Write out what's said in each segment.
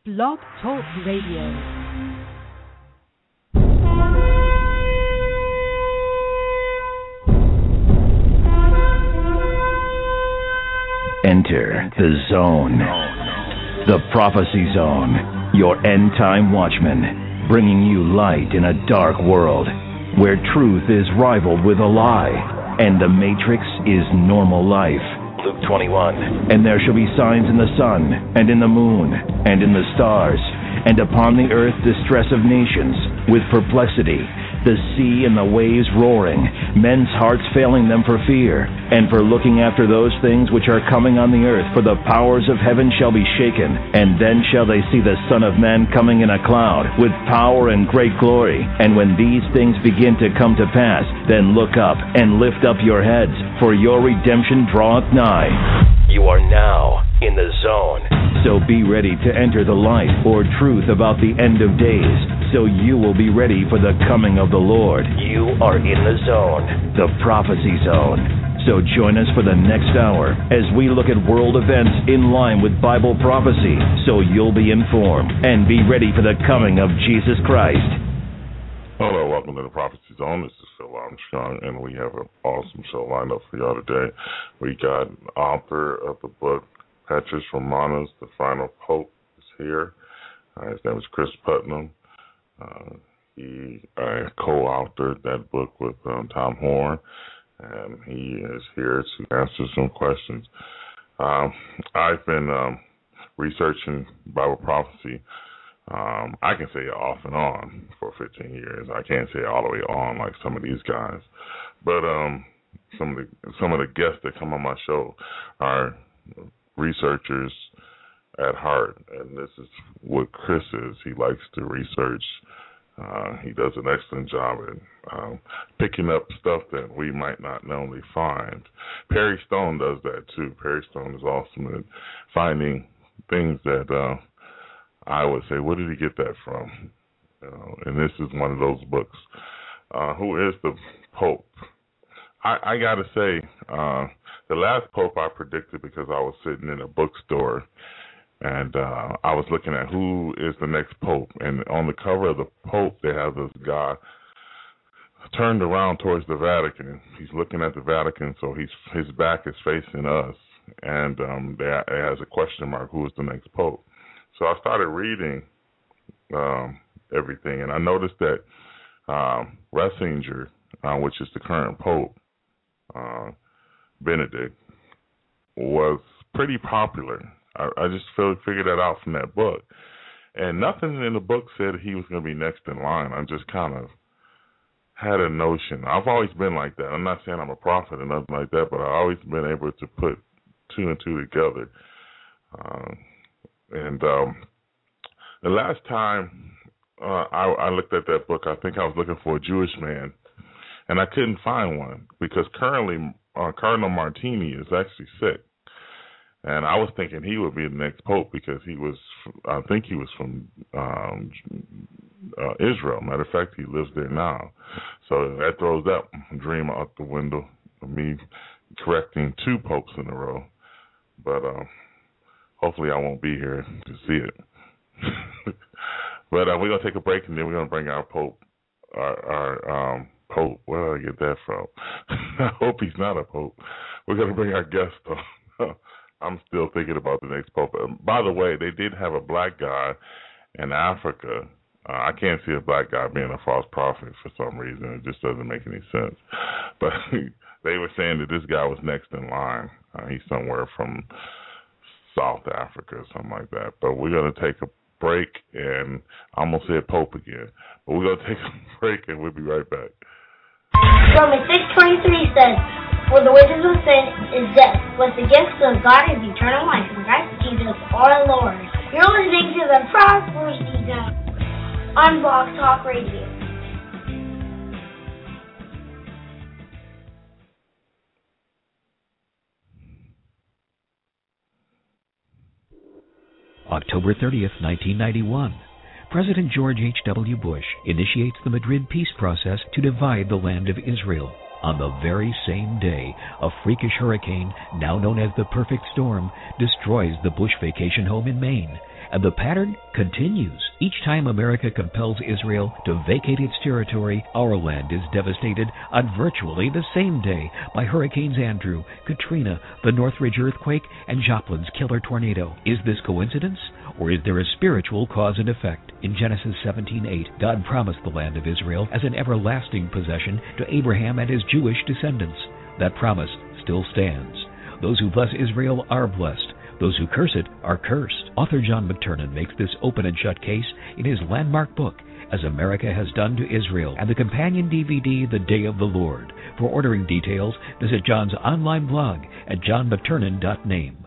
Blog Talk Radio. Enter the zone. The Prophecy Zone, your end-time watchman, bringing you light in a dark world where truth is rivaled with a lie and the matrix is normal life. Luke 21, and there shall be signs in the sun, and in the moon, and in the stars, and upon the earth distress of nations, with perplexity, the sea and the waves roaring, men's hearts failing them for fear, and for looking after those things which are coming on the earth, for the powers of heaven shall be shaken, and then shall they see the Son of Man coming in a cloud, with power and great glory. And when these things begin to come to pass, then look up, and lift up your heads, for your redemption draweth nigh. You are now in the zone. So be ready to enter the light or truth about the end of days, so you will be ready for the coming of the Lord. You are in the zone, the Prophecy Zone. So join us for the next hour as we look at world events in line with Bible prophecy, so you'll be informed and be ready for the coming of Jesus Christ. Hello, welcome to the Prophecy Zone. This is Phil Armstrong, and we have an awesome show lined up for y'all today. We got author of the book, Petrus Romanus, The Final Pope, is here. His name is Chris Putnam. He co-authored that book with Tom Horn, and he is here to answer some questions. I've been researching Bible prophecy. I can say off and on for 15 years. I can't say all the way on like some of these guys, but some of the guests that come on my show are researchers at heart, and this is what Chris is. He likes to research. He does an excellent job at picking up stuff that we might not normally find. Perry Stone does that too. Perry Stone is awesome at finding things that I would say, where did he get that from? And this is one of those books. Who is the Pope? I got to say, the last Pope I predicted because I was sitting in a bookstore and I was looking at who is the next Pope. And on the cover of the Pope, they have this guy turned around towards the Vatican. He's looking at the Vatican, so his back is facing us. And it has a question mark, who is the next Pope? So I started reading everything, and I noticed that Ratzinger, which is the current Pope, Benedict, was pretty popular. I just figured that out from that book. And nothing in the book said he was going to be next in line. I just kind of had a notion. I've always been like that. I'm not saying I'm a prophet or nothing like that, but I've always been able to put two and two together. And the last time I looked at that book, I think I was looking for a Jewish man, and I couldn't find one because currently Cardinal Martini is actually sick. And I was thinking he would be the next pope because I think he was from Israel. Matter of fact, he lives there now. So that throws that dream out the window of me correcting two popes in a row. But hopefully I won't be here to see it. But we're going to take a break, and then we're going to bring our Pope, our Pope. Where did I get that from? I hope he's not a Pope. We're going to bring our guest on. I'm still thinking about the next Pope. By the way, they did have a black guy in Africa. I can't see a black guy being a false prophet for some reason. It just doesn't make any sense. But they were saying that this guy was next in line. He's somewhere from South Africa or something like that. But we're going to take a break, and I almost said Pope again. But we're going to take a break, and we'll be right back. Romans 6:23 says, "For the wages of sin is death, but the gift of God is eternal life in Christ Jesus our Lord." You're listening to the Prophecy Zone on Blog Talk Radio. October 30th, 1991. President George H.W. Bush initiates the Madrid peace process to divide the land of Israel. On the very same day, a freakish hurricane, now known as the Perfect Storm, destroys the Bush vacation home in Maine. And the pattern continues. Each time America compels Israel to vacate its territory, our land is devastated on virtually the same day by Hurricanes Andrew, Katrina, the Northridge earthquake, and Joplin's killer tornado. Is this coincidence? Or is there a spiritual cause and effect? In Genesis 17:8, God promised the land of Israel as an everlasting possession to Abraham and his Jewish descendants. That promise still stands. Those who bless Israel are blessed. Those who curse it are cursed. Author John McTernan makes this open and shut case in his landmark book, As America Has Done to Israel, and the companion DVD, The Day of the Lord. For ordering details, visit John's online blog at johnmcternan.name.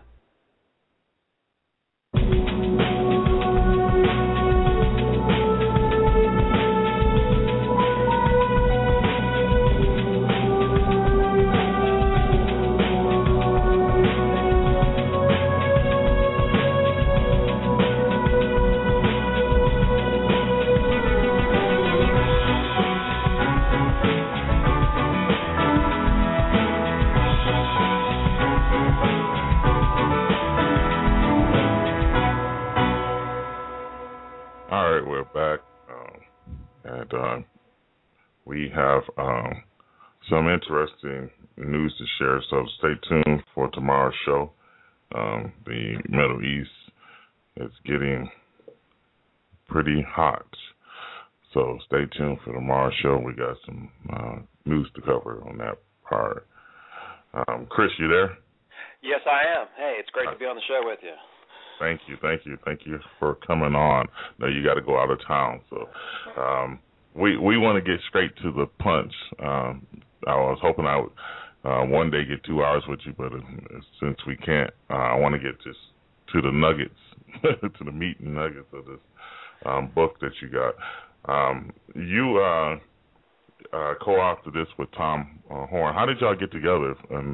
We have some interesting news to share, so stay tuned for tomorrow's show. The Middle East is getting pretty hot, so stay tuned for tomorrow's show. We got some news to cover on that part. Chris, you there? Yes, I am. Hey, it's great to be on the show with you. Thank you for coming on. Now you got to go out of town, so we want to get straight to the punch. I was hoping I would one day get 2 hours with you, but since we can't, I want to get just to the nuggets, to the meat and nuggets of this book that you got. You co-authored this with Tom Horn. How did y'all get together and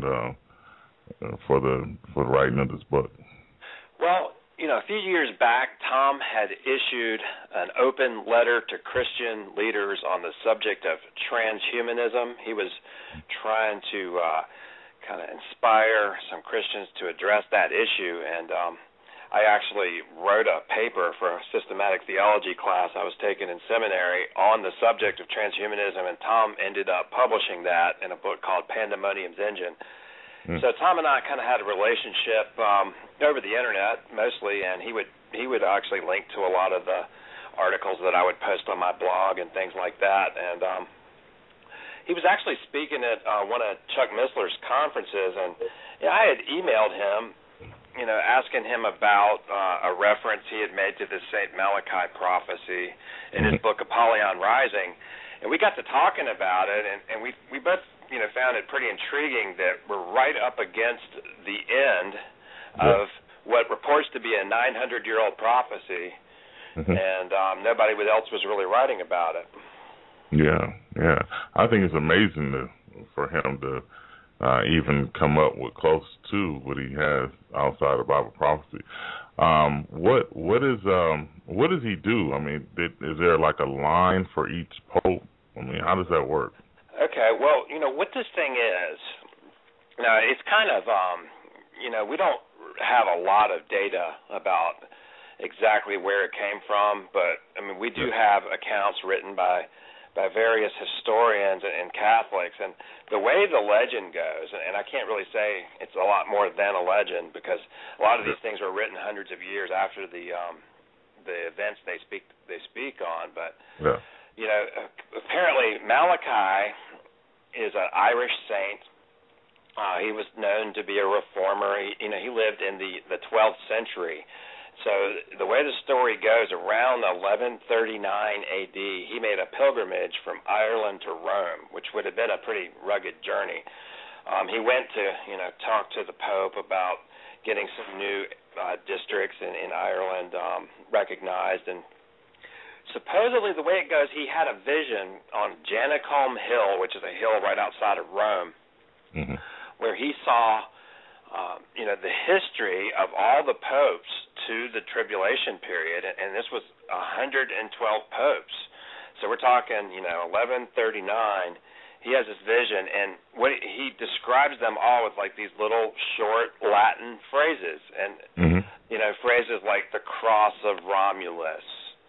for the writing of this book? Well, a few years back, Tom had issued an open letter to Christian leaders on the subject of transhumanism. He was trying to kind of inspire some Christians to address that issue, and I actually wrote a paper for a systematic theology class I was taking in seminary on the subject of transhumanism, and Tom ended up publishing that in a book called Pandemonium's Engine. So Tom and I kind of had a relationship over the internet mostly, and he would actually link to a lot of the articles that I would post on my blog and things like that. And he was actually speaking at one of Chuck Missler's conferences, and I had emailed him, asking him about a reference he had made to the St. Malachi prophecy in his book Apollyon Rising, and we got to talking about it, and we both found it pretty intriguing that we're right up against the end of what purports to be a 900-year-old prophecy, and nobody else was really writing about it. Yeah. I think it's amazing for him to even come up with close to what he has outside of Bible prophecy. What does he do? I mean, is there like a line for each pope? I mean, how does that work? Okay, well, what this thing is, it's kind of, we don't have a lot of data about exactly where it came from, but, we do have accounts written by various historians and Catholics, and the way the legend goes, and I can't really say it's a lot more than a legend, because a lot of these things were written hundreds of years after the events they speak on, but, apparently Malachi is an Irish saint. He was known to be a reformer. He lived in the 12th century. So the way the story goes, around 1139 A.D., he made a pilgrimage from Ireland to Rome, which would have been a pretty rugged journey. He went to, talk to the Pope about getting some new districts in Ireland recognized, and supposedly, the way it goes, he had a vision on Janiculum Hill, which is a hill right outside of Rome, where he saw, the history of all the popes to the tribulation period, and this was 112 popes. So we're talking, 1139. He has this vision, and he describes them all with like these little short Latin phrases, and phrases like the cross of Romulus,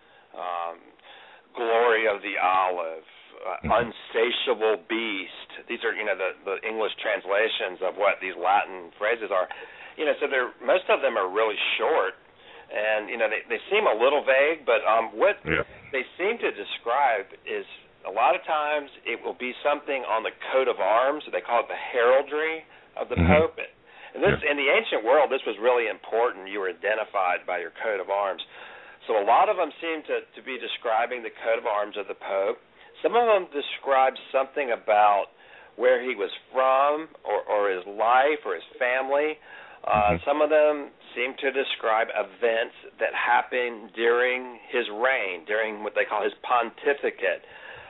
glory of the olive, unsatiable beast. These are, the English translations of what these Latin phrases are. So most of them are really short, and, they seem a little vague, but what they seem to describe is a lot of times it will be something on the coat of arms. They call it the heraldry of the Pope. And this, in the ancient world, this was really important. You were identified by your coat of arms. So a lot of them seem to be describing the coat of arms of the Pope. Some of them describe something about where he was from or his life or his family. Some of them seem to describe events that happened during his reign, during what they call his pontificate.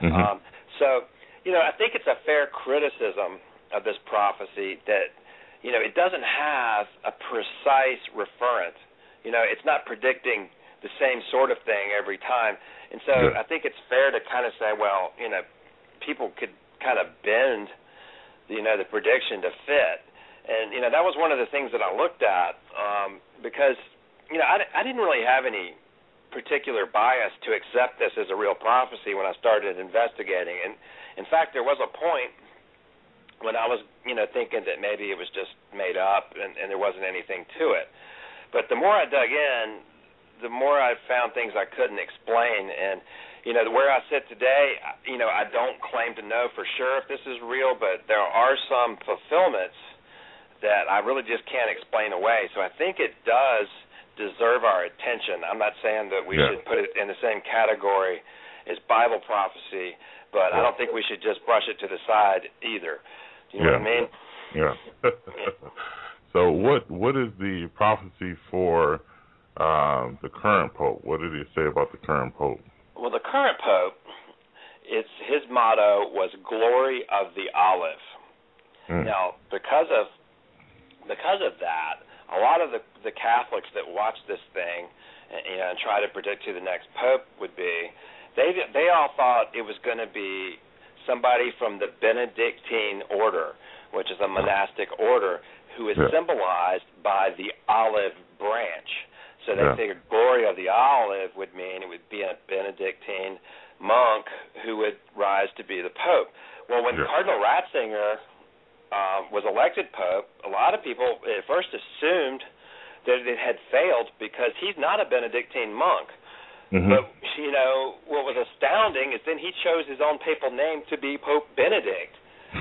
So, I think it's a fair criticism of this prophecy that, it doesn't have a precise referent. It's not predicting the same sort of thing every time. And so I think it's fair to kind of say, well, people could kind of bend, the prediction to fit. And, that was one of the things that I looked at because, I didn't really have any particular bias to accept this as a real prophecy when I started investigating. And, in fact, there was a point when I was, thinking that maybe it was just made up and there wasn't anything to it. But the more I dug in, the more I found things I couldn't explain. And, where I sit today, I don't claim to know for sure if this is real, but there are some fulfillments that I really just can't explain away. So I think it does deserve our attention. I'm not saying that we should put it in the same category as Bible prophecy, but I don't think we should just brush it to the side either. Do you know what I mean? Yeah. So what is the prophecy for the current Pope? What did he say about the current Pope? Well, the current Pope, his motto was glory of the olive. Now, because of that, a lot of the Catholics that watch this thing and try to predict who the next Pope would be, they all thought it was going to be somebody from the Benedictine order, which is a monastic order, who is symbolized by the olive branch. So they figured glory of the olive would mean it would be a Benedictine monk who would rise to be the Pope. Well, when Cardinal Ratzinger was elected Pope, a lot of people at first assumed that it had failed because he's not a Benedictine monk. But, what was astounding is then he chose his own papal name to be Pope Benedict.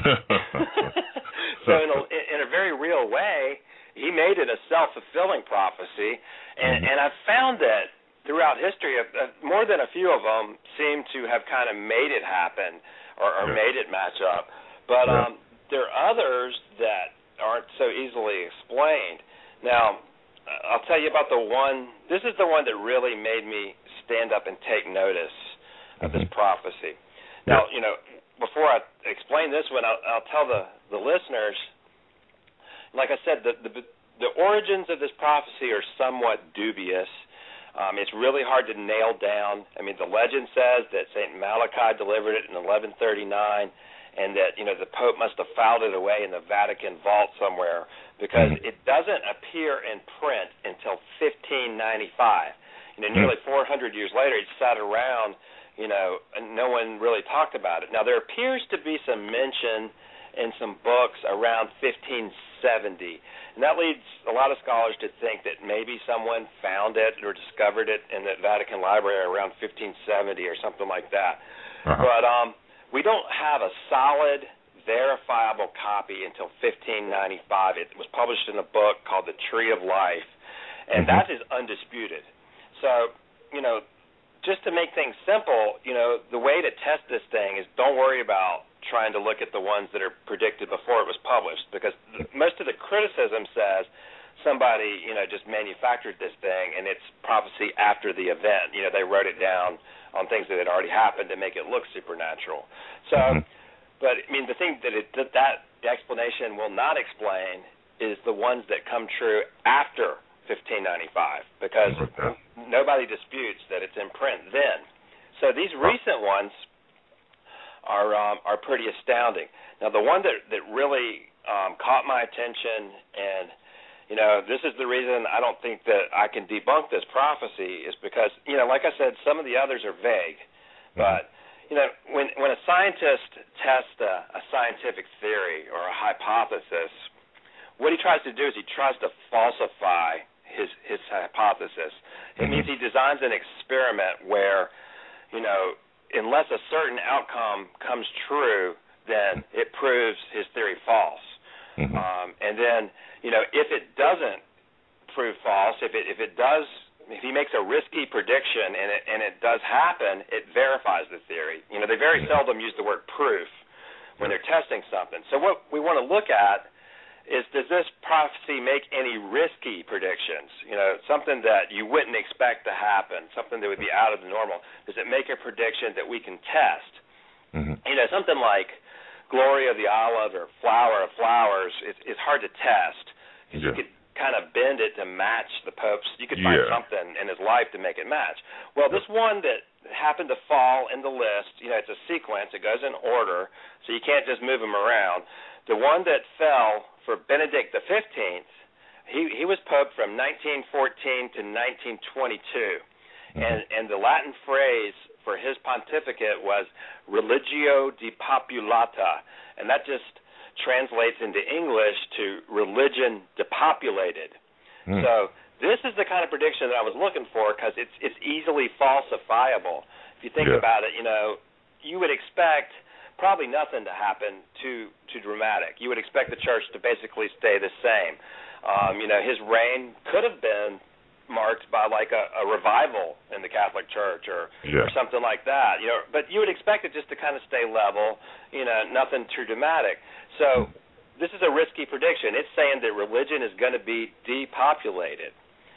So in a very real way, he made it a self-fulfilling prophecy. And I've found that throughout history, more than a few of them seem to have kind of made it happen or made it match up. But there are others that aren't so easily explained. Now, I'll tell you about the one. This is the one that really made me stand up and take notice of this prophecy. Now, before I explain this one, I'll tell the listeners, like I said, the origins of this prophecy are somewhat dubious. It's really hard to nail down. I mean, the legend says that St. Malachi delivered it in 1139, and that, the Pope must have filed it away in the Vatican vault somewhere, because it doesn't appear in print until 1595. Nearly 400 years later, it sat around, and no one really talked about it. Now, there appears to be some mention in some books around 1570, and that leads a lot of scholars to think that maybe someone found it or discovered it in the Vatican Library around 1570 or something like that. But we don't have a solid, verifiable copy until 1595. It was published in a book called The Tree of Life, and that is undisputed. So, just to make things simple, the way to test this thing is don't worry about trying to look at the ones that are predicted before it was published, because most of the criticism says somebody, just manufactured this thing and it's prophecy after the event. They wrote it down on things that had already happened to make it look supernatural. So, but I mean, the thing that that explanation will not explain is the ones that come true after 1595, because nobody disputes that it's in print then. So these recent ones are pretty astounding. Now, the one that really caught my attention and this is the reason I don't think that I can debunk this prophecy is because, like I said, some of the others are vague. But, when a scientist tests a scientific theory or a hypothesis, what he tries to do is he tries to falsify his hypothesis. It means he designs an experiment where, unless a certain outcome comes true, then it proves his theory false. And then, if it doesn't prove false, if he makes a risky prediction and it does happen, it verifies the theory. They very seldom use the word proof when they're testing something. So what we want to look at is, does this prophecy make any risky predictions? Something that you wouldn't expect to happen, something that would be out of the normal. Does it make a prediction that we can test? Something like glory of the olive or flower of flowers is hard to test because you could kind of bend it to match the Pope's. You could find something in his life to make it match. Well, this one that happened to fall in the list, it's a sequence. It goes in order, so you can't just move them around. The one that fell for Benedict XV, he was Pope from 1914 to 1922. And the Latin phrase for his pontificate was religio depopulata, and that just translates into English to religion depopulated. So this is the kind of prediction that I was looking for because it's easily falsifiable. If you think about it, you would expect probably nothing to happen too dramatic. You would expect the church to basically stay the same. His reign could have been marked by like a revival in the Catholic Church or something like that. But you would expect it just to kind of stay level, nothing too dramatic. So this is a risky prediction. It's saying that religion is going to be depopulated.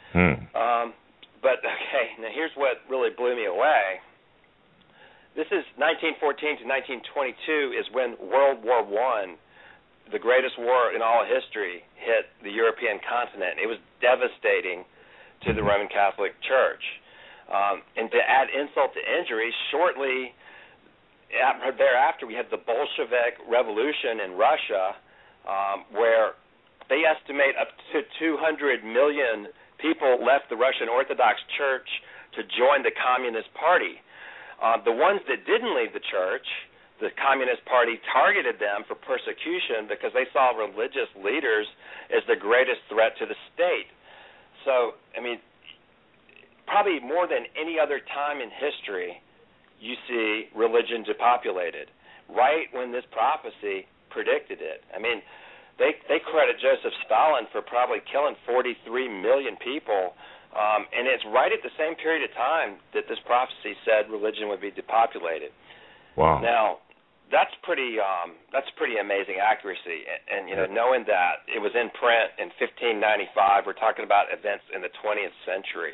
But okay, now here's what really blew me away. This is 1914 to 1922 is when World War I, the greatest war in all of history, hit the European continent. It was devastating to the Roman Catholic Church. And to add insult to injury, shortly thereafter we had the Bolshevik Revolution in Russia, where they estimate up to 200 million people left the Russian Orthodox Church to join the Communist Party. The ones that didn't leave the church, the Communist Party targeted them for persecution because they saw religious leaders as the greatest threat to the state. So, probably more than any other time in history, you see religion depopulated. Right when this prophecy predicted it. They credit Joseph Stalin for probably killing 43 million people, and it's right at the same period of time that this prophecy said religion would be depopulated. Wow. Now, that's pretty amazing accuracy, and knowing that it was in print in 1595, we're talking about events in the 20th century.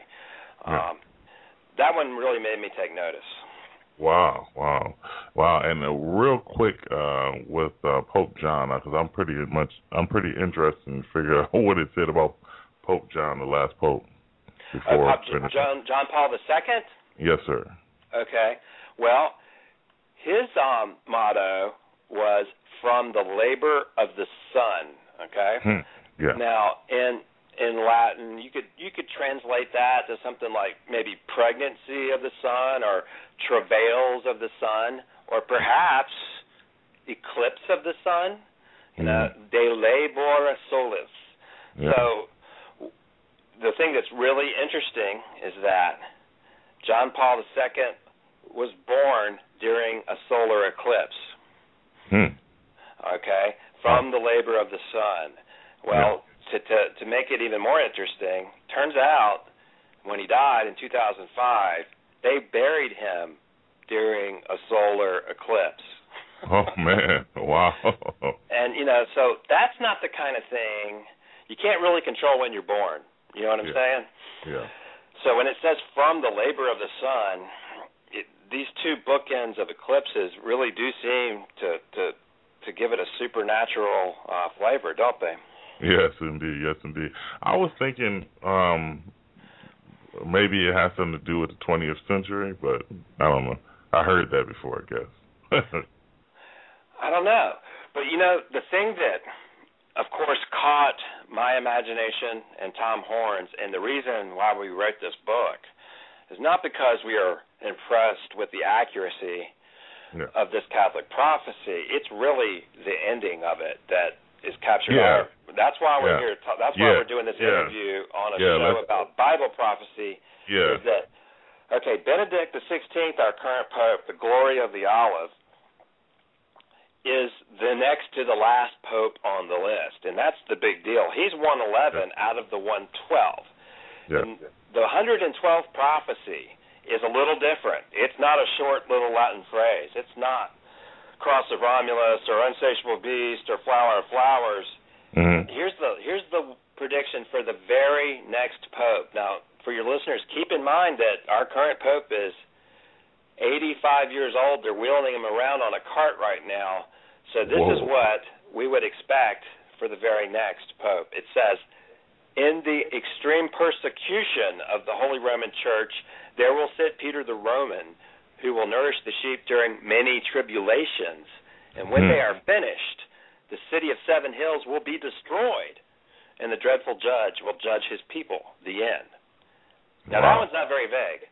That one really made me take notice. Wow. And real quick with Pope John, because I'm pretty interested in figuring out what it said about Pope John, the last pope. Before John Paul II? Yes, sir. Okay. Well, his motto was "From the labor of the sun." Okay. Now, in Latin, you could translate that to something like maybe pregnancy of the sun, or travails of the sun, or perhaps eclipse of the sun. De labora solis. So the thing that's really interesting is that John Paul II was born during a solar eclipse. Okay, from the labor of the sun. Well, to make it even more interesting, turns out when he died in 2005, they buried him during a solar eclipse. Oh, man. Wow. And, so that's not the kind of thing, you can't really control when you're born. You know what I'm saying? Yeah. So when it says from the labor of the sun, these two bookends of eclipses really do seem to give it a supernatural flavor, don't they? Yes, indeed. I was thinking maybe it has something to do with the 20th century, but I don't know. I heard that before, I guess. I don't know. But, the thing that of course, caught my imagination and Tom Horn's, and the reason why we wrote this book is not because we are impressed with the accuracy of this Catholic prophecy. It's really the ending of it that is captured. That's why we're here. That's why we're doing this interview on a show about Bible prophecy. Is that Benedict XVI, our current Pope, the glory of the olive, is the next to the last pope on the list, and that's the big deal. He's 111 out of the 112. And the 112th prophecy is a little different. It's not a short little Latin phrase. It's not Cross of Romulus or Unsatiable Beast or Flower of Flowers. Here's the prediction for the very next pope. Now, for your listeners, keep in mind that our current pope is 85 years old. They're wheeling him around on a cart right now. So this is what we would expect for the very next pope. It says, in the extreme persecution of the Holy Roman Church, there will sit Peter the Roman, who will nourish the sheep during many tribulations. And when they are finished, the city of Seven Hills will be destroyed, and the dreadful judge will judge his people. The end. Now, that one's not very vague.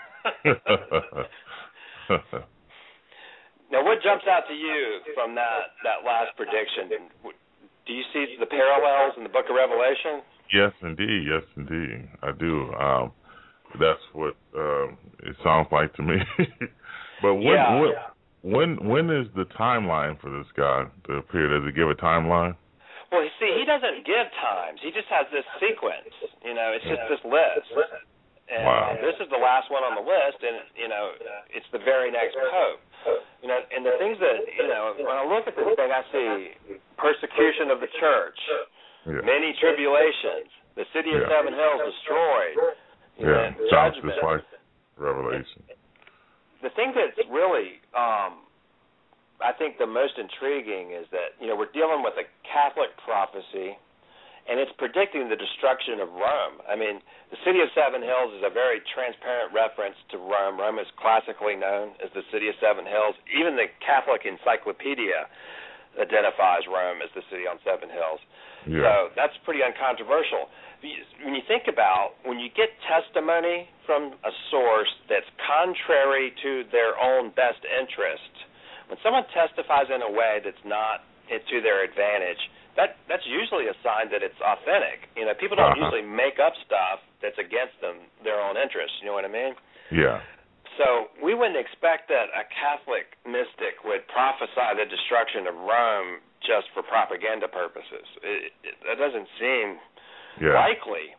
Now, what jumps out to you from that last prediction? Do you see the parallels in the book of Revelation? Yes, indeed. I do. That's what it sounds like to me. But when is the timeline for this guy to appear? Does it give a timeline? Well, you see, he doesn't give times. He just has this sequence. It's just this list. And this is the last one on the list, and, it's the very next pope. And the things that, when I look at this thing, I see persecution of the church, many tribulations, the city of Seven Hills destroyed, judgment. Just like Revelation. The thing that's really, I think, the most intriguing is that, we're dealing with a Catholic prophecy, and it's predicting the destruction of Rome. I mean, the city of Seven Hills is a very transparent reference to Rome. Rome is classically known as the city of Seven Hills. Even the Catholic Encyclopedia identifies Rome as the city on Seven Hills. So that's pretty uncontroversial. When you think about, when you get testimony from a source that's contrary to their own best interest, when someone testifies in a way that's not to their advantage, that's usually a sign that it's authentic. People don't usually make up stuff that's against their own interests. You know what I mean? Yeah. So we wouldn't expect that a Catholic mystic would prophesy the destruction of Rome just for propaganda purposes. That doesn't seem likely.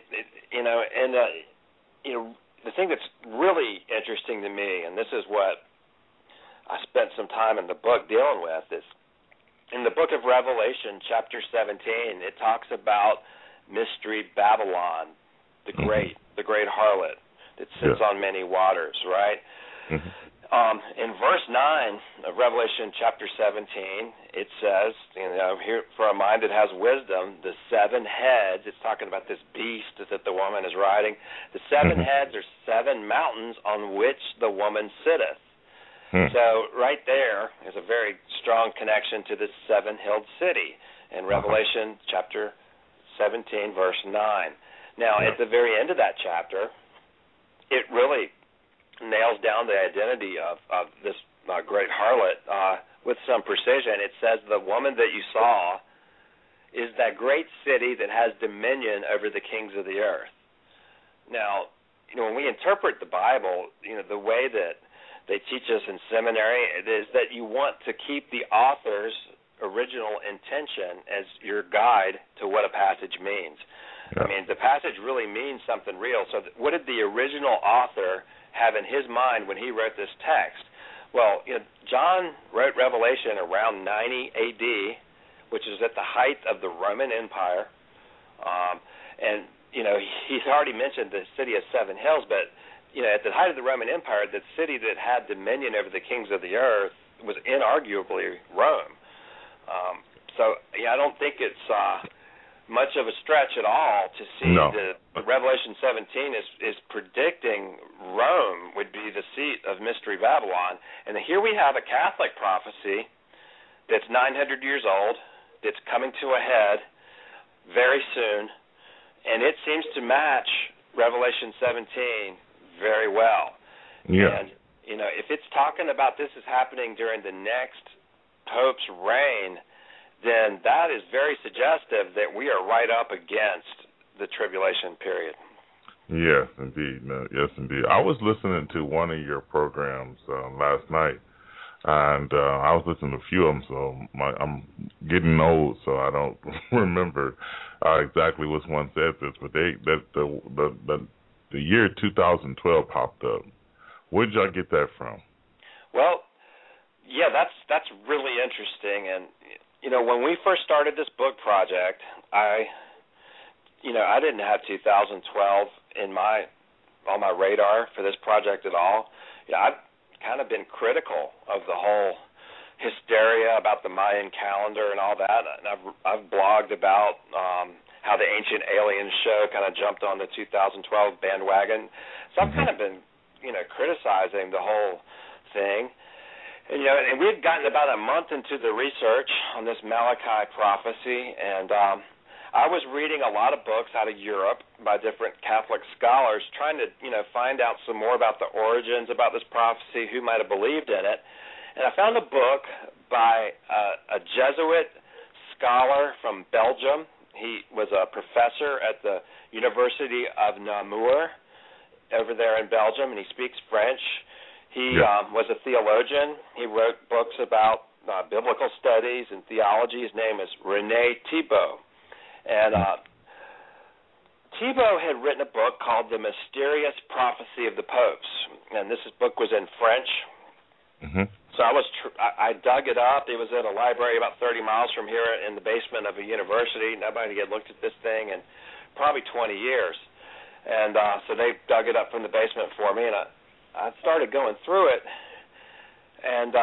The thing that's really interesting to me, and this is what I spent some time in the book dealing with, is in the book of Revelation, chapter 17, it talks about Mystery Babylon, the great harlot that sits on many waters, right? In verse 9 of Revelation chapter 17, it says, here, for a mind that has wisdom, the seven heads, it's talking about this beast that the woman is riding, the seven heads are seven mountains on which the woman sitteth. So right there is a very strong connection to this seven-hilled city in Revelation chapter 17, verse 9. Now, at the very end of that chapter, it really nails down the identity of this great harlot with some precision. It says the woman that you saw is that great city that has dominion over the kings of the earth. Now, when we interpret the Bible, the way that they teach us in seminary is that you want to keep the author's original intention as your guide to what a passage means. I mean, the passage really means something real. So what did the original author have in his mind when he wrote this text? Well, John wrote Revelation around 90 A.D., which is at the height of the Roman Empire. And, he's already mentioned the city of Seven Hills, but at the height of the Roman Empire, the city that had dominion over the kings of the earth was inarguably Rome. I don't think it's much of a stretch at all to see that Revelation 17 is predicting Rome would be the seat of Mystery Babylon. And here we have a Catholic prophecy that's 900 years old, that's coming to a head very soon, and it seems to match Revelation 17 very well. Yeah. And, if it's talking about this is happening during the next Pope's reign, then that is very suggestive that we are right up against the tribulation period. Yes, indeed. No, yes, indeed. I was listening to one of your programs last night, and I was listening to a few of them, so I'm getting old, so I don't remember exactly which one said this, but the year 2012 popped up. Where did y'all get that from? Well, yeah, that's really interesting, and when we first started this book project, I didn't have 2012 on my radar for this project at all. I've kind of been critical of the whole hysteria about the Mayan calendar and all that, and I've blogged about how the Ancient Aliens show kind of jumped on the 2012 bandwagon. So I've kind of been, criticizing the whole thing. And we had gotten about a month into the research on this Malachi prophecy, and I was reading a lot of books out of Europe by different Catholic scholars trying to, find out some more about the origins about this prophecy, who might have believed in it. And I found a book by a Jesuit scholar from Belgium. He was a professor at the University of Namur over there in Belgium, and he speaks French. He was a theologian. He wrote books about biblical studies and theology. His name is René Thibault. And Thibault had written a book called The Mysterious Prophecy of the Popes, and this book was in French. Mm-hmm. So I dug it up. It was at a library about 30 miles from here in the basement of a university. Nobody had looked at this thing in probably 20 years. And so they dug it up from the basement for me, and I started going through it. And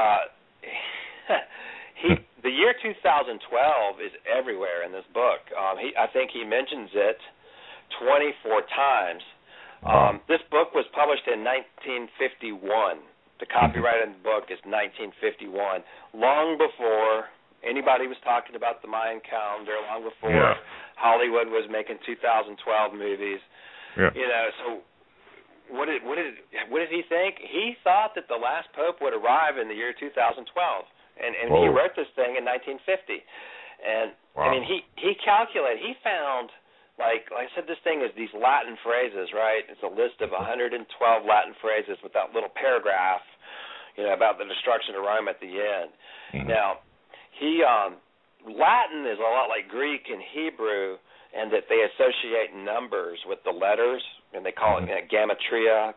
the year 2012 is everywhere in this book. I think he mentions it 24 times. This book was published in 1951. The copyright in the book is 1951, long before anybody was talking about the Mayan calendar, long before Hollywood was making 2012 movies. Yeah. So what did he think? He thought that the last pope would arrive in the year 2012, and he wrote this thing in 1950. And I mean, he calculated. He found, like I said, this thing is these Latin phrases, right? It's a list of 112 Latin phrases with that little paragraph, about the destruction of Rome at the end. Mm-hmm. Now, Latin is a lot like Greek and Hebrew, and that they associate numbers with the letters, and they call it gematria.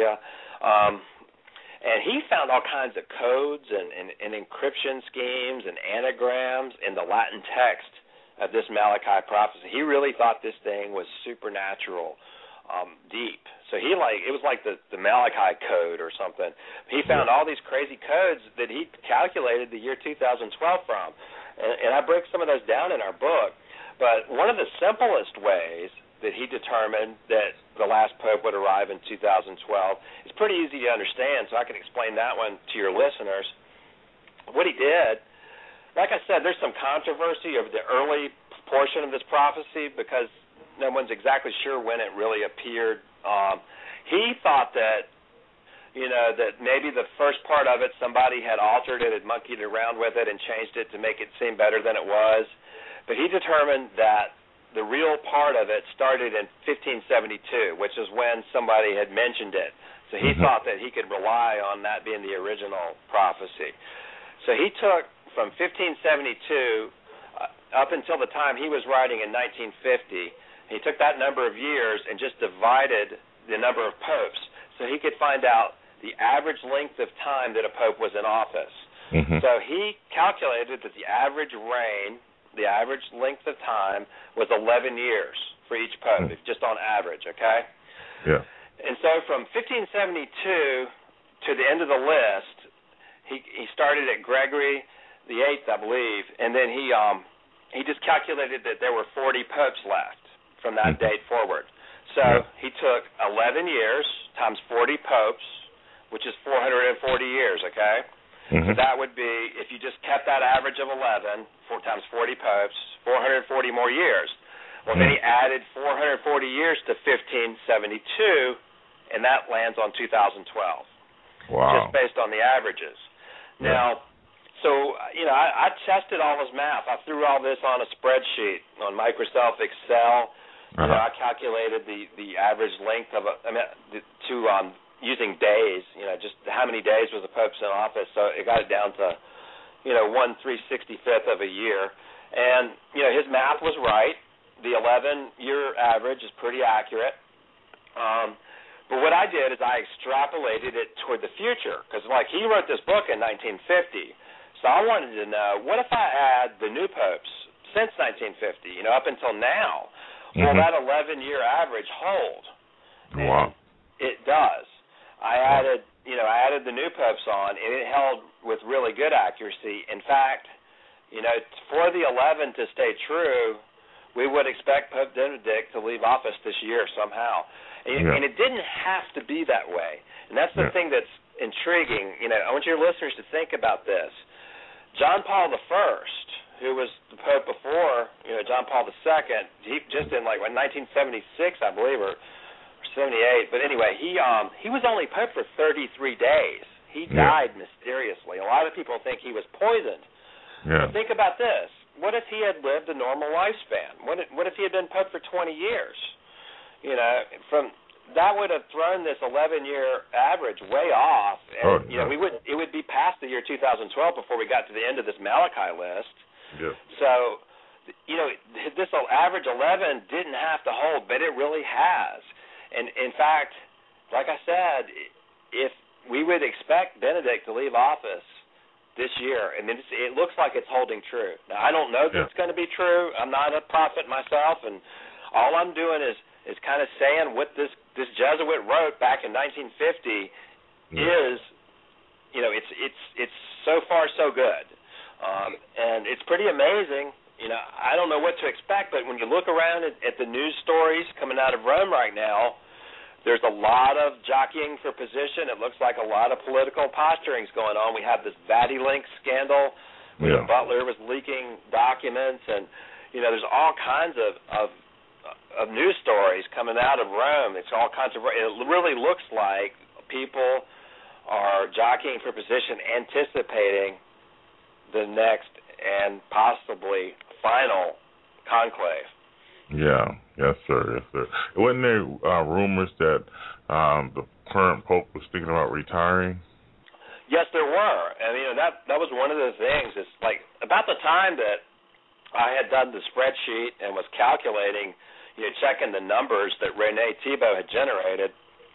And he found all kinds of codes and encryption schemes and anagrams in the Latin text of this Malachi prophecy. He really thought this thing was supernatural, deep. So it was like the Malachi code or something. He found all these crazy codes that he calculated the year 2012 from. And I break some of those down in our book. But one of the simplest ways that he determined that the last pope would arrive in 2012 is pretty easy to understand, so I can explain that one to your listeners. What he did, like I said, there's some controversy over the early portion of this prophecy because no one's exactly sure when it really appeared. He thought that, that maybe the first part of it, somebody had altered it, had monkeyed around with it, and changed it to make it seem better than it was. But he determined that the real part of it started in 1572, which is when somebody had mentioned it. So he thought that he could rely on that being the original prophecy. So he took from 1572 up until the time he was writing in 1950, he took that number of years and just divided the number of popes so he could find out the average length of time that a pope was in office. Mm-hmm. So he calculated that the average reign, the average length of time, was 11 years for each pope, just on average, okay? Yeah. And so from 1572 to the end of the list, he started at Gregory the Eighth, I believe, and then he just calculated that there were 40 popes left from that date forward. So he took 11 years times 40 popes, which is 440 years, okay? So that would be, if you just kept that average of 11, 4 times 40 popes, 440 more years. Well, then he added 440 years to 1572, and that lands on 2012. Wow. Just based on the averages. Yeah. Now, so, I tested all his math. I threw all this on a spreadsheet on Microsoft Excel. I calculated the average length of using days, just how many days was the Pope's in office. So it got it down to, 1/365th of a year. And, his math was right. The 11-year average is pretty accurate. But what I did is I extrapolated it toward the future, because, he wrote this book in 1950. So I wanted to know, what if I add the new popes since 1950, up until now? Will that 11-year average hold? Wow. It does. I added the new popes on, and it held with really good accuracy. In fact, for the 11 to stay true, we would expect Pope Benedict to leave office this year somehow. And it didn't have to be that way. And that's the thing that's intriguing. I want your listeners to think about this. John Paul I, who was the Pope before, John Paul II, he just in 1976, I believe, or 78. But anyway, he was only Pope for 33 days. He died mysteriously. A lot of people think he was poisoned. Yeah. But think about this. What if he had lived a normal lifespan? What if he had been Pope for 20 years? That would have thrown this 11-year average way off, and it would be past the year 2012 before we got to the end of this Malachi list. Yeah. So, this average 11 didn't have to hold, but it really has. And in fact, like I said, if we would expect Benedict to leave office this year, and it looks like it's holding true. Now, I don't know that it's going to be true. I'm not a prophet myself, and all I'm doing is kind of saying what this Jesuit wrote back in 1950 is, it's so far so good, and it's pretty amazing. I don't know what to expect, but when you look around at the news stories coming out of Rome right now, there's a lot of jockeying for position. It looks like a lot of political posturings going on. We have this VatiLink scandal where Butler was leaking documents, and there's all kinds of news stories coming out of Rome. It's all controversial. It really looks like people are jockeying for position, anticipating the next and possibly final conclave. Yeah, yes, sir. Wasn't there rumors that the current Pope was thinking about retiring? Yes, there were. And, that was one of the things. It's like about the time that I had done the spreadsheet and was calculating, checking the numbers that Rene Thibault had generated,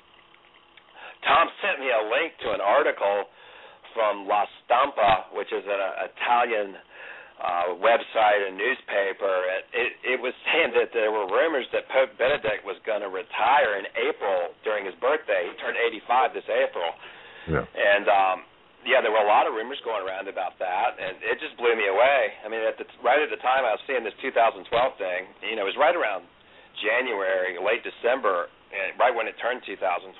Tom sent me a link to an article from La Stampa, which is an Italian website and newspaper. It was saying that there were rumors that Pope Benedict was going to retire in April during his birthday. He turned 85 this April. Yeah. And, there were a lot of rumors going around about that, and it just blew me away. I mean, right at the time I was seeing this 2012 thing, it was right around January, late December, right when it turned 2012.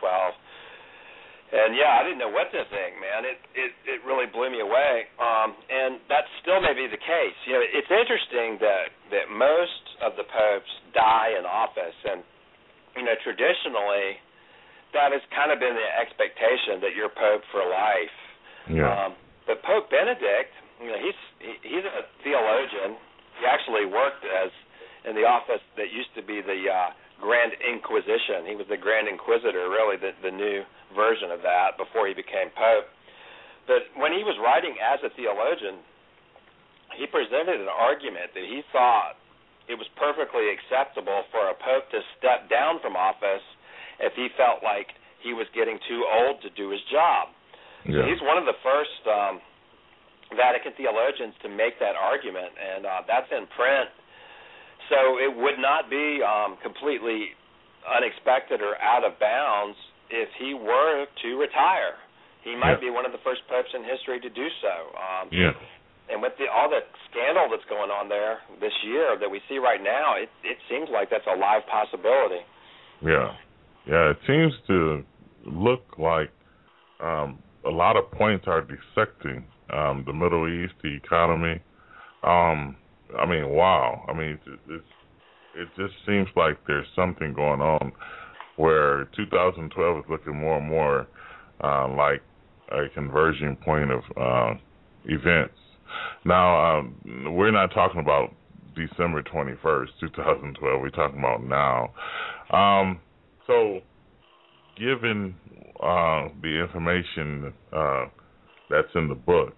And, I didn't know what to think, man. It really blew me away. And that still may be the case. It's interesting that most of the popes die in office. And, traditionally, that has kind of been the expectation that you're pope for life. Yeah. But Pope Benedict, he's a theologian. He actually worked in the office that used to be the Grand Inquisition. He was the Grand Inquisitor, really, the new version of that before he became Pope. But when he was writing as a theologian, he presented an argument that he thought it was perfectly acceptable for a Pope to step down from office if he felt like he was getting too old to do his job. Yeah. So he's one of the first Vatican theologians to make that argument, and that's in print. So it would not be completely unexpected or out of bounds if he were to retire. He might be one of the first popes in history to do so. And with all the scandal that's going on there this year that we see right now, it seems like that's a live possibility. Yeah, it seems to look like a lot of points are dissecting the Middle East, the economy. I mean, wow. I mean, it just seems like there's something going on where 2012 is looking more and more like a conversion point of events. Now, we're not talking about December 21st, 2012. We're talking about now. So, given the information that's in the book,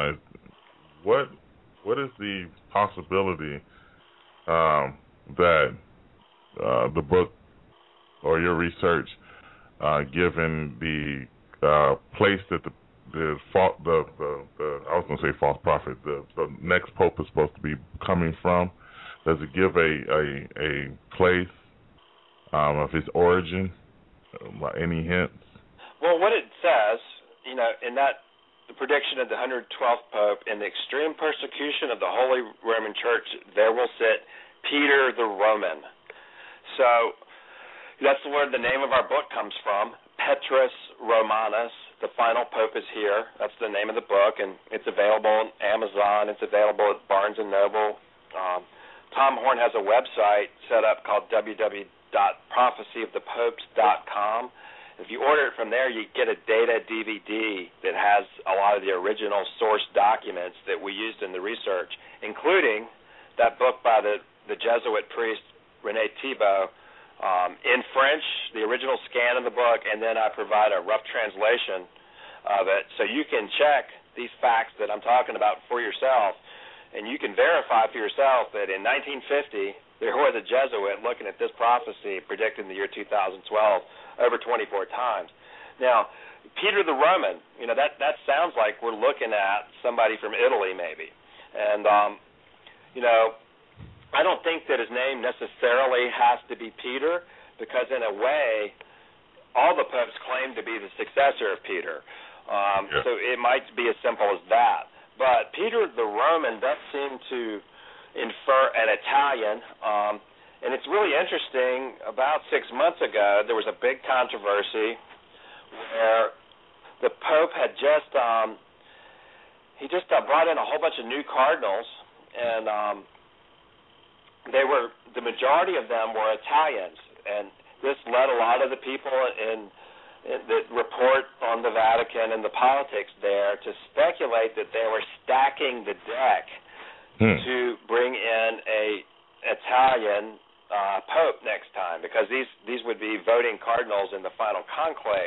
what is the possibility that the book or your research, given the place that the I was going to say false prophet, the next pope is supposed to be coming from, does it give a place of his origin? Any hints? Well, what it says, in that the prediction of the 112th Pope, in the extreme persecution of the Holy Roman Church, there will sit Peter the Roman. So that's where the name of our book comes from, Petrus Romanus. The final Pope is here. That's the name of the book, and it's available on Amazon. It's available at Barnes & Noble. Tom Horn has a website set up called www.prophecyofthepopes.com. If you order it from there, you get a data DVD that has a lot of the original source documents that we used in the research, including that book by the Jesuit priest René Thibault in French, the original scan of the book, and then I provide a rough translation of it so you can check these facts that I'm talking about for yourself, and you can verify for yourself that in 1950 there was a Jesuit looking at this prophecy predicting the year 2012 over 24 times. Now, Peter the Roman, that sounds like we're looking at somebody from Italy maybe. And, I don't think that his name necessarily has to be Peter because in a way all the popes claim to be the successor of Peter. So it might be as simple as that. But Peter the Roman does seem to infer an Italian, and it's really interesting. About 6 months ago, there was a big controversy where the Pope had just brought in a whole bunch of new cardinals, and the majority of them were Italians, and this led a lot of the people that report on the Vatican and the politics there to speculate that they were stacking the deck to bring in a Italian Pope next time, because these would be voting cardinals in the final conclave.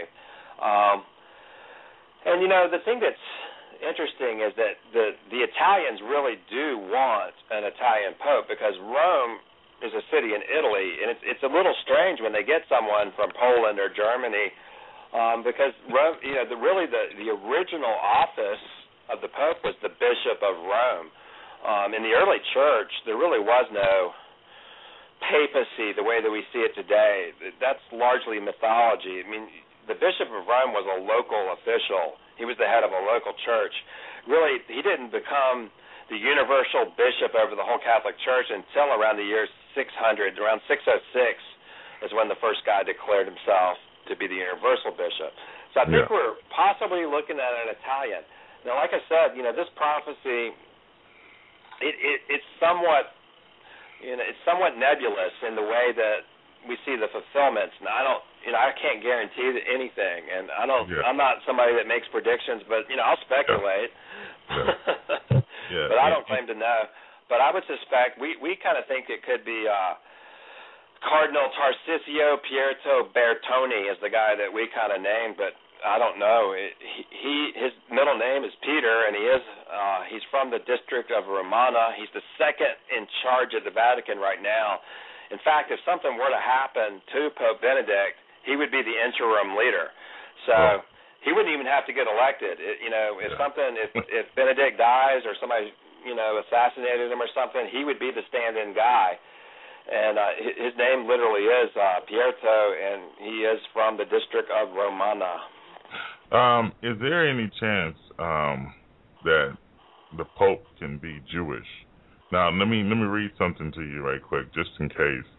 And the thing that's interesting is that the Italians really do want an Italian Pope, because Rome is a city in Italy, and it's a little strange when they get someone from Poland or Germany, because Rome, the original office of the Pope was the Bishop of Rome. In the early church, there really was no papacy the way that we see it today. That's largely mythology. I mean, the Bishop of Rome was a local official. He was the head of a local church. Really, he didn't become the universal bishop over the whole Catholic Church until around the year 600. Around 606 is when the first guy declared himself to be the universal bishop. So I think we're possibly looking at an Italian. Now, like I said, this prophecy, it's somewhat nebulous in the way that we see the fulfillments. Now, I can't guarantee anything, and I'm not somebody that makes predictions, but I'll speculate. But I don't claim to know. But I would suspect we kind of think it could be Cardinal Tarcisio Pietro Bertone is the guy that we kind of named, but I don't know. His middle name is Peter, and he's from the district of Romana. He's the second in charge of the Vatican right now. In fact, if something were to happen to Pope Benedict, he would be the interim leader. So he wouldn't even have to get elected. If Benedict dies or somebody assassinated him or something, he would be the stand-in guy. And his name literally is Pietro, and he is from the district of Romana. Is there any chance that the Pope can be Jewish? Now, let me read something to you right quick, just in case.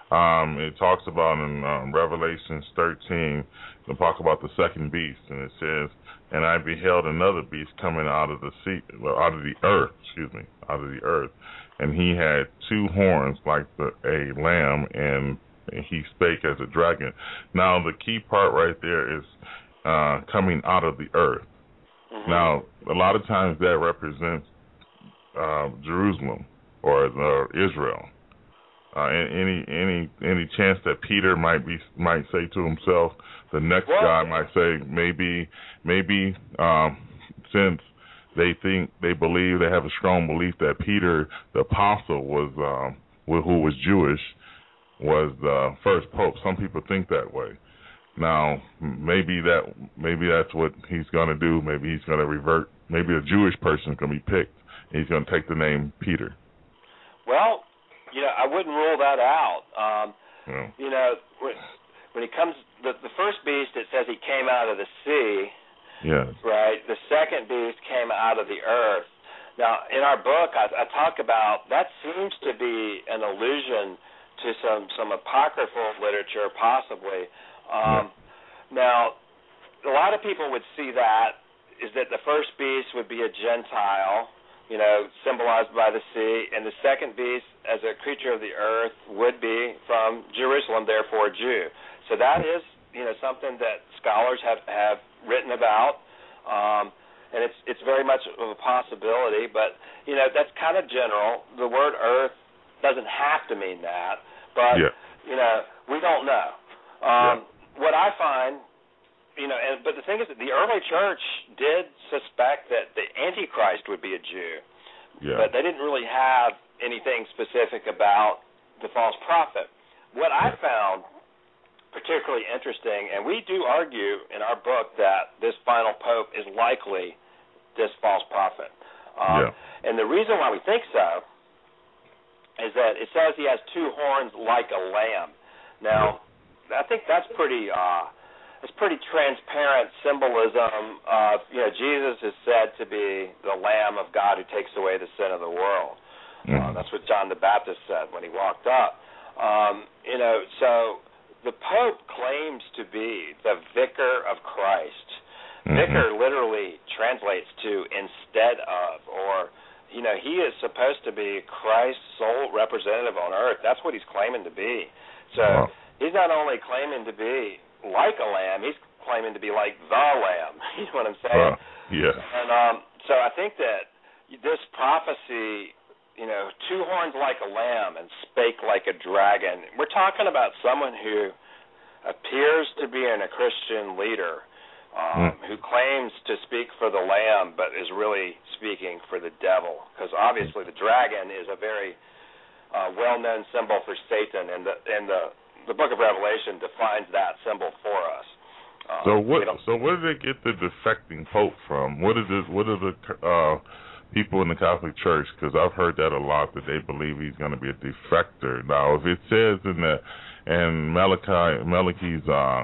It talks about in Revelations 13, they talk about the second beast, and it says, "And I beheld another beast coming out of the earth, and he had 2 horns like a lamb, and he spake as a dragon." Now, the key part right there is coming out of the earth. Mm-hmm. Now, a lot of times that represents Jerusalem or Israel. Any chance that Peter might say to himself, the next guy might say maybe since they believe, they have a strong belief that Peter the apostle was who was Jewish, was the first pope. Some people think that way. Now maybe that's what he's going to do. Maybe he's going to revert. Maybe a Jewish person is going to be picked, and he's going to take the name Peter. Well, I wouldn't rule that out. When he comes, the first beast, it says he came out of the sea. Yes. Right. The second beast came out of the earth. Now, in our book, I talk about that seems to be an allusion to some apocryphal literature, possibly. Now, a lot of people would see that is that the first beast would be a Gentile, symbolized by the sea, and the second beast, as a creature of the earth, would be from Jerusalem, therefore a Jew. So that is, something that scholars have written about, and it's very much of a possibility. But that's kind of general. The word earth doesn't have to mean that, but we don't know. What I find, but the thing is that the early church did suspect that the Antichrist would be a Jew, but they didn't really have anything specific about the false prophet. What I found particularly interesting, and we do argue in our book that this final pope is likely this false prophet. And the reason why we think so is that it says he has 2 horns like a lamb. Now, I think that's pretty transparent symbolism of, Jesus is said to be the Lamb of God who takes away the sin of the world. That's what John the Baptist said when he walked up. So the Pope claims to be the vicar of Christ. Vicar literally translates to instead of, or, he is supposed to be Christ's sole representative on earth. That's what he's claiming to be. So he's not only claiming to be like a lamb, he's claiming to be like the lamb. You know what I'm saying? And so I think that this prophecy, 2 horns like a lamb and spake like a dragon, we're talking about someone who appears to be a Christian leader, who claims to speak for the lamb but is really speaking for the devil, because obviously the dragon is a very well-known symbol for Satan, and the Book of Revelation defines that symbol for us. So where did they get the defecting pope from? What are the people in the Catholic Church? Because I've heard that a lot, that they believe he's going to be a defector. Now, if it says in Malachi's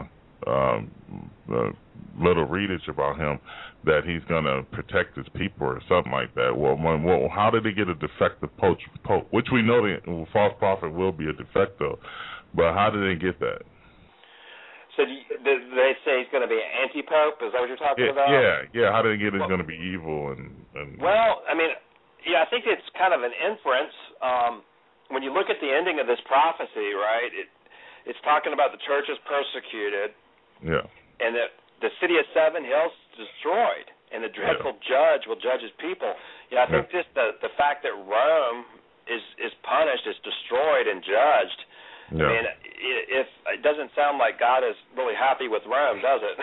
little readage about him that he's going to protect his people or something like that, well, how did they get a defective pope? Which we know the false prophet will be a defecto. But how did they get that? So did they say he's going to be an anti-pope? Is that what you're talking about? Yeah. How did they get he's going to be evil? Well, I think it's kind of an inference. When you look at the ending of this prophecy, right, it's talking about the church is persecuted. And the city of 7 hills destroyed, and the dreadful judge will judge his people. I think just the fact that Rome is punished, is destroyed and judged, I mean, if it doesn't sound like God is really happy with Rome, does it?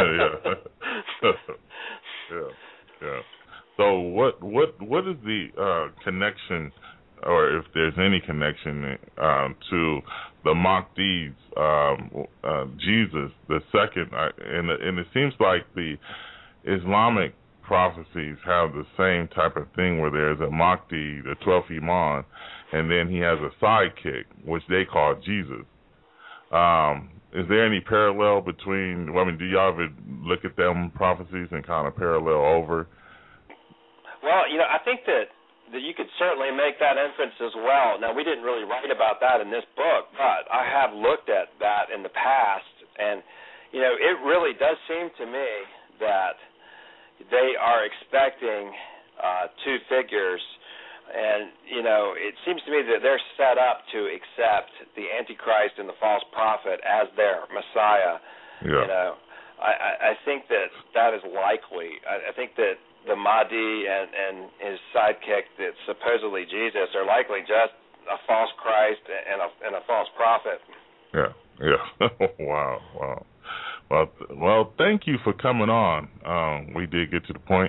So what is the connection, or if there's any connection, to the Mahdi's Jesus the second? And it seems like the Islamic prophecies have the same type of thing, where there's a Mahdi, the 12th Imam, and then he has a sidekick, which they call Jesus. Is there any parallel between, do y'all ever look at them prophecies and kind of parallel over? Well, I think that you could certainly make that inference as well. Now, we didn't really write about that in this book, but I have looked at that in the past, and, it really does seem to me that they are expecting two figures, and, it seems to me that they're set up to accept the Antichrist and the false prophet as their Messiah. Yeah. I think that is likely. I think that the Mahdi and his sidekick, that's supposedly Jesus, are likely just a false Christ and a false prophet. Yeah. Wow. Well, thank you for coming on. We did get to the point.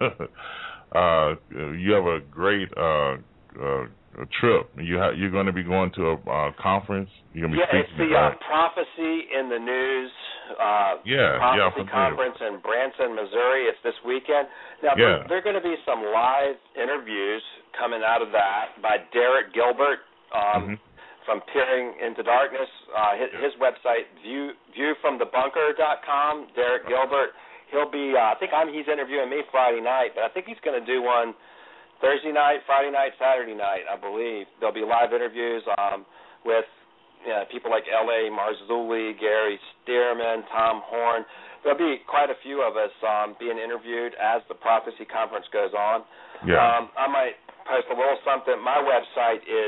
You have a great trip. You're going to be going to a conference. You're going to be speaking. It's the Prophecy in the News. Prophecy Conference in Branson, Missouri. It's this weekend. Now, there are going to be some live interviews coming out of that by Derek Gilbert from Peering into Darkness. His website, viewfromthebunker.com. Derek Gilbert. He'll be. I think he's interviewing me Friday night, but I think he's going to do one Thursday night, Friday night, Saturday night. I believe there'll be live interviews with people like L.A. Marzulli, Gary Stearman, Tom Horn. There'll be quite a few of us being interviewed as the Prophecy Conference goes on. Yeah. I might post a little something. My website is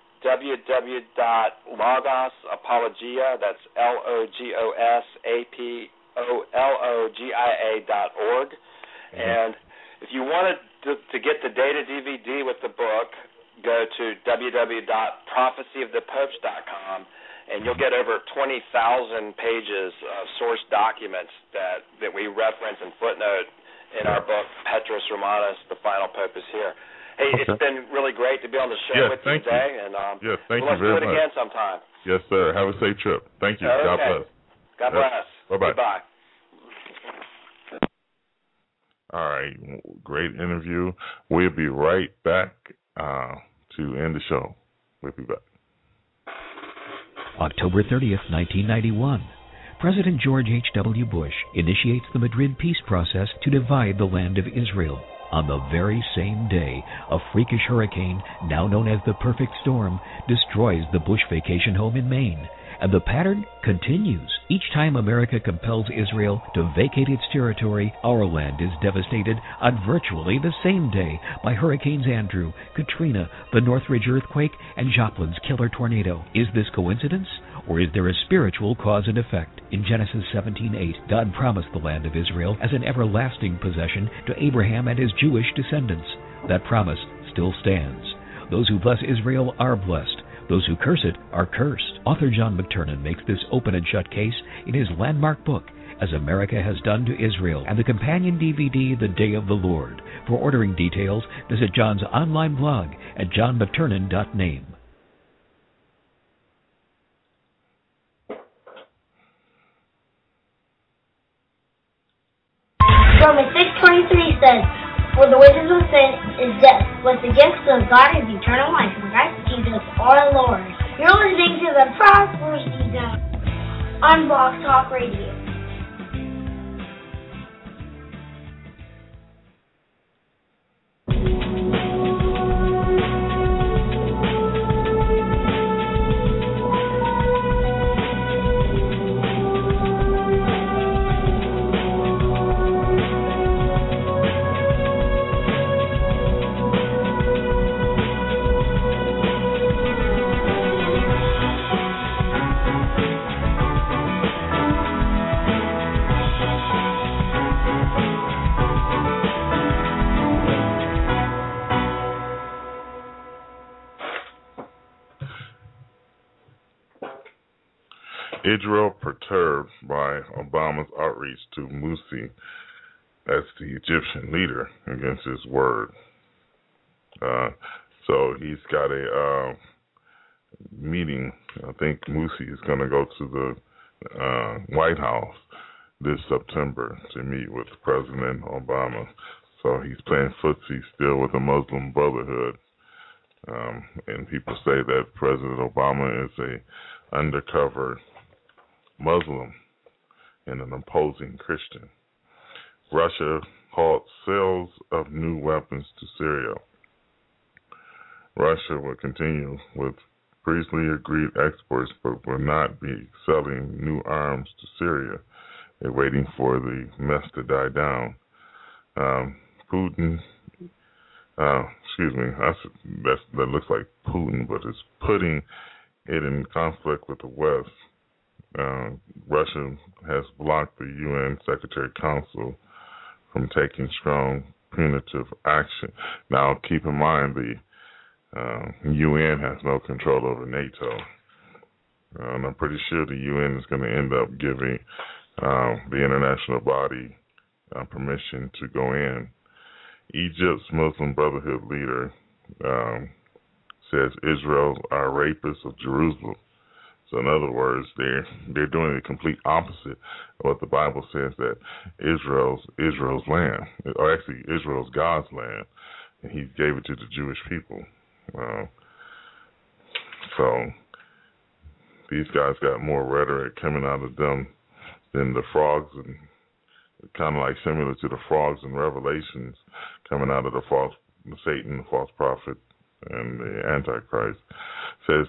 www.logosapologia, that's LOGOSAPOLOGIA.org. And if you wanted to get the data DVD with the book, go to www.prophecyofthepopes.com, and you'll get over 20,000 pages of source documents that we reference and footnote in our book, Petrus Romanus, The Final Pope is Here. Hey, It's been really great to be on the show with you today. And thank you very much. Let's do it again sometime. Yes, sir. Have a safe trip. Thank you. Okay. God bless. God bless. Bye-bye. Goodbye. All right. Great interview. We'll be right back to end the show. We'll be back. October 30th, 1991. President George H.W. Bush initiates the Madrid peace process to divide the land of Israel. On the very same day, a freakish hurricane, now known as the Perfect Storm, destroys the Bush vacation home in Maine. And the pattern continues. Each time America compels Israel to vacate its territory, our land is devastated on virtually the same day by Hurricanes Andrew, Katrina, the Northridge earthquake, and Joplin's killer tornado. Is this coincidence? Or is there a spiritual cause and effect? In Genesis 17:8, God promised the land of Israel as an everlasting possession to Abraham and his Jewish descendants. That promise still stands. Those who bless Israel are blessed. Those who curse it are cursed. Author John McTernan makes this open and shut case in his landmark book, As America Has Done to Israel, and the companion DVD, The Day of the Lord. For ordering details, visit John's online blog at johnmcternan.name. Romans 6:23 says, "For the wages of sin is death, but the gift of God is eternal life in Christ Jesus our Lord." You're listening to the Prophecy Zone on Blog Talk Radio. Israel perturbed by Obama's outreach to Morsi as the Egyptian leader against his word. So he's got a meeting. I think Morsi is going to go to the White House this September to meet with President Obama. So he's playing footsie still with the Muslim Brotherhood. And people say that President Obama is a undercover Muslim and an opposing Christian. Russia halts sales of new weapons to Syria. Russia will continue with previously agreed exports, but will not be selling new arms to Syria. They're waiting for the mess to die down. Putin, that looks like Putin, but it's putting it in conflict with the West. Russia has blocked the UN Secretary Council from taking strong punitive action. Now, keep in mind the UN has no control over NATO. And I'm pretty sure the UN is going to end up giving the international body permission to go in. Egypt's Muslim Brotherhood leader says Israel are rapists of Jerusalem. So in other words, they're doing the complete opposite of what the Bible says that Israel's land, or actually Israel's God's land, and He gave it to the Jewish people. So these guys got more rhetoric coming out of them than the frogs, and kind of like similar to the frogs in Revelations coming out of Satan, the false prophet, and the Antichrist. Says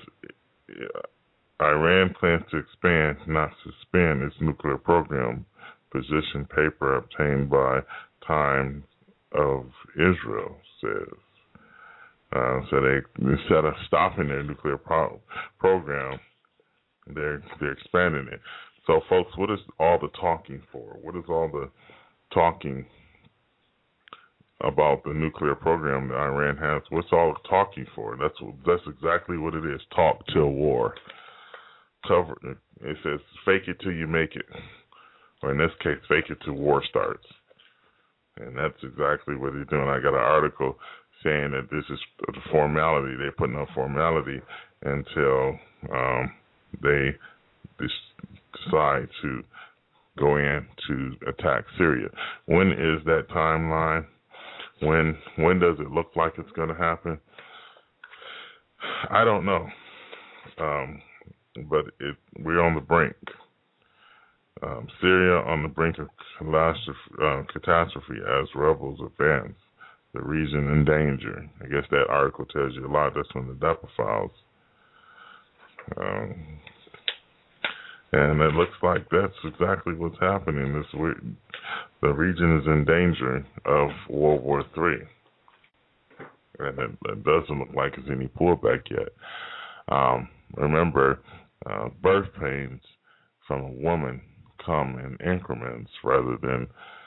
Iran plans to expand, not suspend, its nuclear program. Position paper obtained by Times of Israel says. So they, instead of stopping their nuclear program, they're expanding it. So, folks, what is all the talking for? What is all the talking about the nuclear program that Iran has? What's all the talking for? That's exactly what it is. Talk till war. It says fake it till you make it, or in this case, fake it till war starts. And that's exactly what they're doing. I got an article saying that this is the formality. They're putting up formality until they decide to go in to attack Syria. When is that timeline? When does it look like it's going to happen? I don't know. But we're on the brink. Syria on the brink of catastrophe as rebels advance. The region in danger. I guess that article tells you a lot. That's from the DEPA files. And it looks like that's exactly what's happening. The region is in danger of World War III. And it doesn't look like there's any pullback yet. Remember, birth pains from a woman come in increments rather than,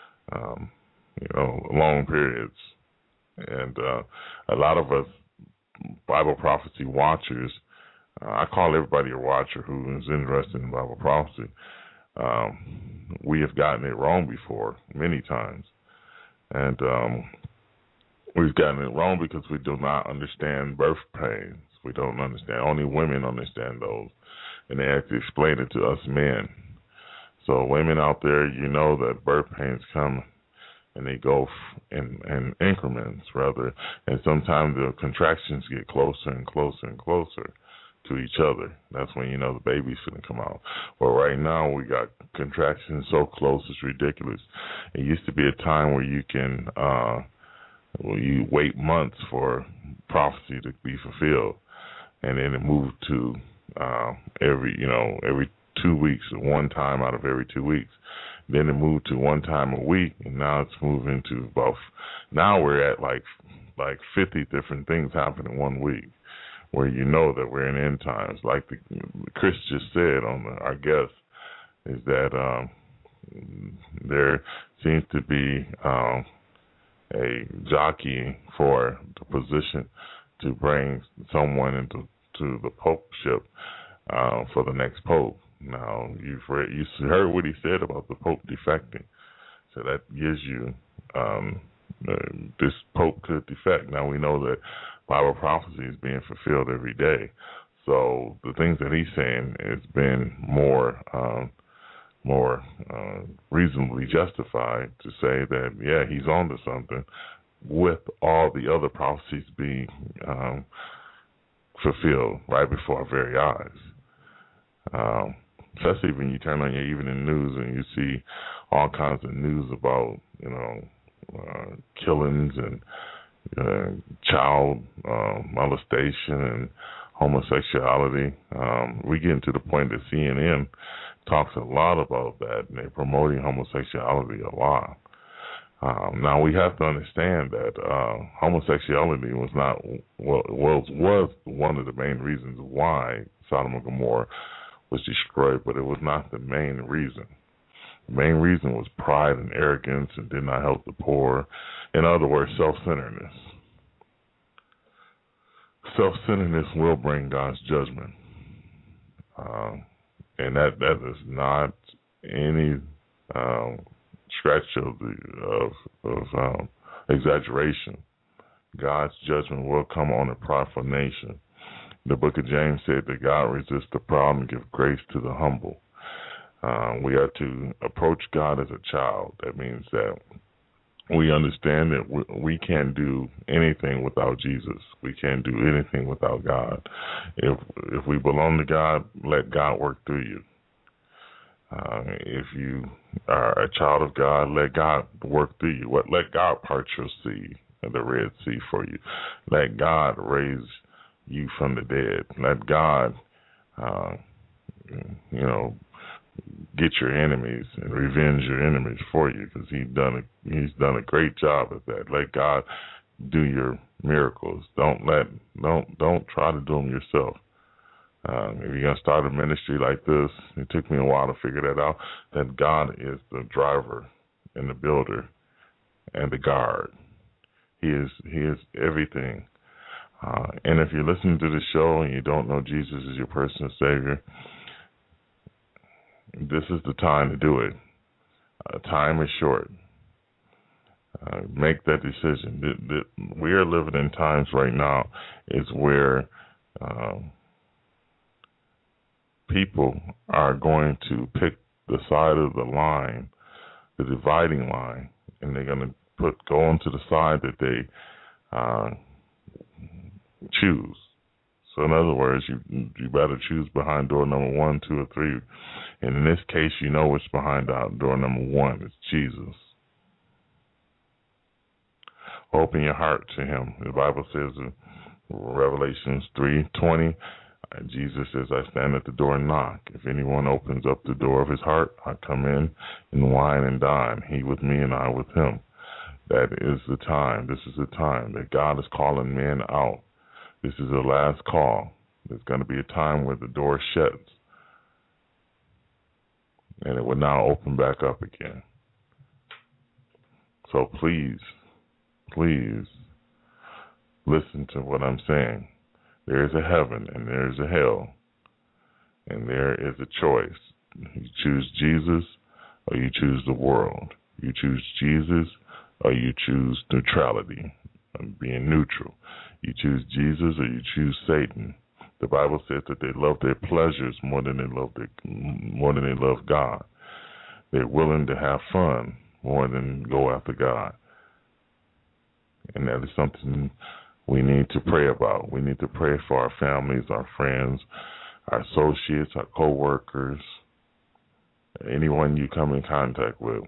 long periods. And a lot of us Bible prophecy watchers, I call everybody a watcher who is interested in Bible prophecy. We have gotten it wrong before, many times. And we've gotten it wrong because we do not understand birth pains. We don't understand. Only women understand those. And they have to explain it to us men. So women out there, you know that birth pains come and they go in increments, rather. And sometimes the contractions get closer and closer and closer to each other. That's when you know the baby's going to come out. Well, right now we got contractions so close it's ridiculous. It used to be a time where you can, you wait months for prophecy to be fulfilled, and then it moved to every 2 weeks, one time out of every 2 weeks. Then it moved to one time a week, and now it's moving to now we're at like 50 different things happening in 1 week, where you know that we're in end times. Like Chris just said on our guest, is that there seems to be a jockeying for the position to bring someone into the popeship for the next pope. Now you heard what he said about the Pope defecting, so that gives you this Pope could defect. Now we know that Bible prophecy is being fulfilled every day, so the things that he's saying has been more reasonably justified to say that he's onto something, with all the other prophecies being fulfilled right before our very eyes. Especially when you turn on your evening news and you see all kinds of news about, killings and, child molestation and homosexuality. We get to the point that CNN talks a lot about that, and they're promoting homosexuality a lot. Now we have to understand that homosexuality was one of the main reasons why Sodom and Gomorrah was destroyed, but it was not the main reason. The main reason was pride and arrogance and did not help the poor. In other words, self-centeredness. Self-centeredness will bring God's judgment, and that is not any scratch of exaggeration. God's judgment will come on a prideful nation. The book of James said that God resists the proud and gives grace to the humble. We are to approach God as a child. That means that we understand that we can't do anything without Jesus. We can't do anything without God. If we belong to God, let God work through you. If you are a child of God, let God work through you. Let God part your sea, the Red Sea, for you. Let God raise you from the dead. Let God, get your enemies and revenge your enemies for you, because He's done a great job at that. Let God do your miracles. Don't try to do them yourself. If you're gonna start a ministry like this, it took me a while to figure that out. That God is the driver and the builder and the guard. He is everything. And if you're listening to the show and you don't know Jesus as your personal Savior, this is the time to do it. Time is short. Make that decision. We are living in times right now is where people are going to pick the side of the line, the dividing line, and they're going to go onto the side that they choose. So in other words, you better choose behind door number 1, 2, or 3. And in this case, you know what's behind door number 1. It's Jesus. Open your heart to Him. The Bible says in Revelations 3:20, Jesus says, I stand at the door and knock. If anyone opens up the door of his heart, I come in and wine and dine, he with me and I with him. That is the time. This is the time that God is calling men out. This is the last call. There's going to be a time where the door shuts, and it will now open back up again. So please listen to what I'm saying. There is a heaven and there is a hell, and there is a choice. You choose Jesus or you choose the world. You choose Jesus or you choose neutrality, being neutral. You choose Jesus or you choose Satan. The Bible says that they love their pleasures more than they love God. They're willing to have fun more than go after God. And that is something we need to pray about. We need to pray for our families, our friends, our associates, our co-workers, anyone you come in contact with.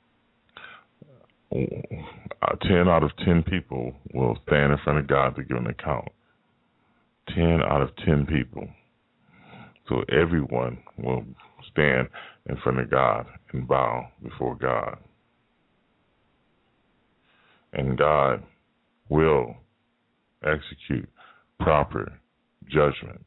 10 out of 10 people will stand in front of God to give an account. 10 out of 10 people. So everyone will stand in front of God and bow before God. And God will execute proper judgment.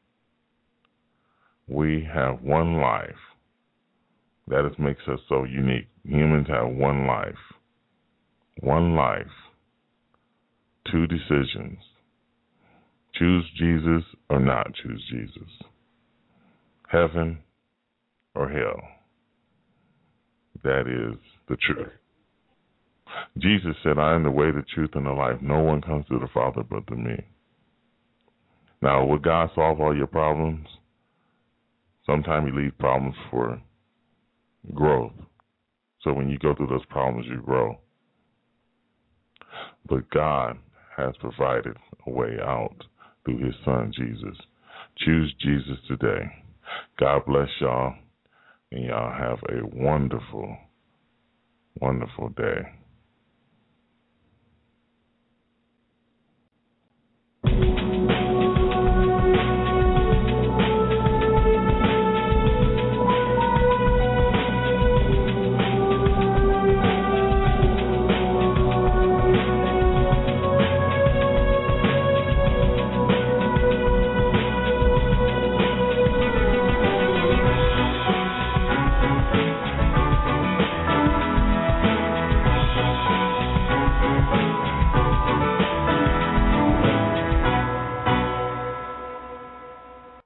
We have one life. That makes us so unique. Humans have one life. One life. 2 decisions. Choose Jesus or not choose Jesus. Heaven or hell. That is the truth. Jesus said, I am the way, the truth, and the life. No one comes to the Father but to me. Now, will God solve all your problems? Sometimes He leaves problems for growth. So when you go through those problems, you grow. But God has provided a way out through His Son, Jesus. Choose Jesus today. God bless y'all, and y'all have a wonderful, wonderful day.